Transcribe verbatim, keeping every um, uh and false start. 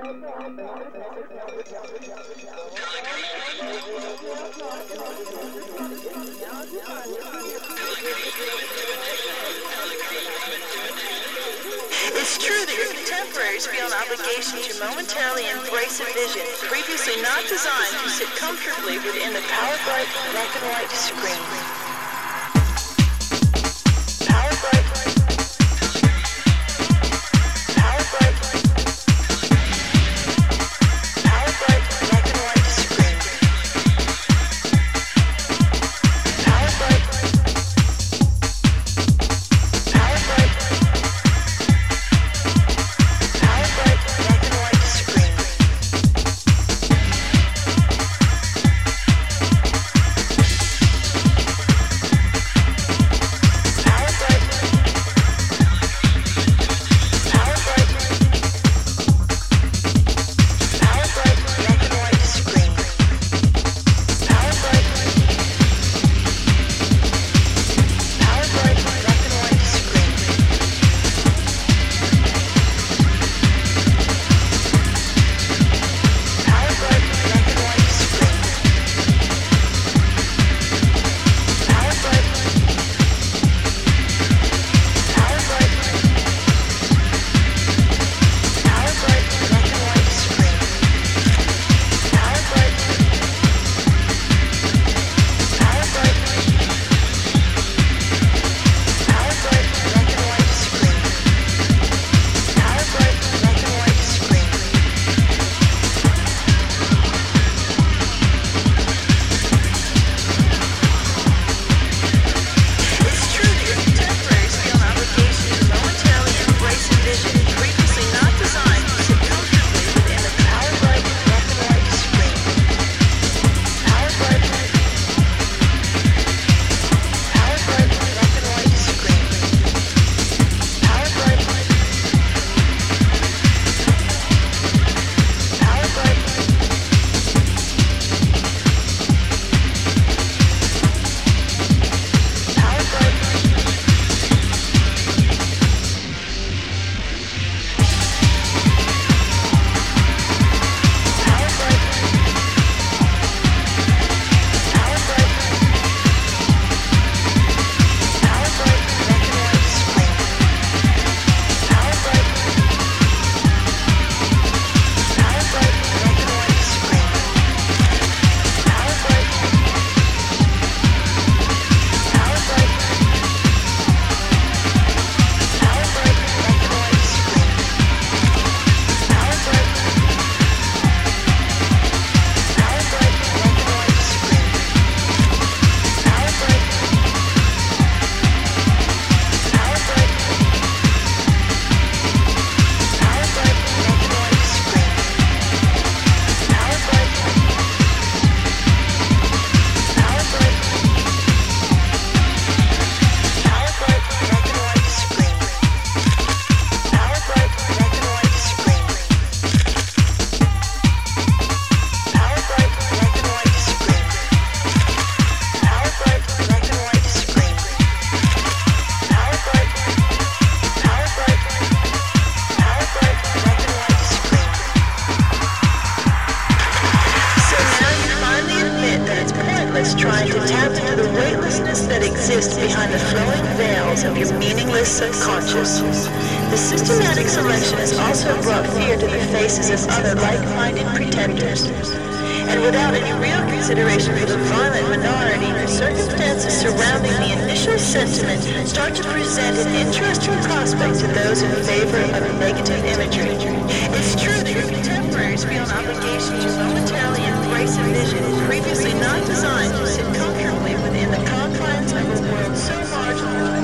It's true that your contemporaries feel an obligation to momentarily embrace a vision previously not designed to sit comfortably within the power-bright black and white screen. Power-bright, power-bright, power-bright black and white screen. Power-bright, power-bright. Trying to tap into the weightlessness that exists behind the flowing veils of your meaningless subconscious. The systematic selection has also brought fear to the faces of other like-minded pretenders. And without any real consideration for the violent minority, the circumstances surrounding the initial sentiment start to present an interesting prospect to those in favor of negative imagery. It's true that your contemporaries feel an obligation to momentarily embrace a vision previously not designed to sit comfortably within the confines of a world so marginalized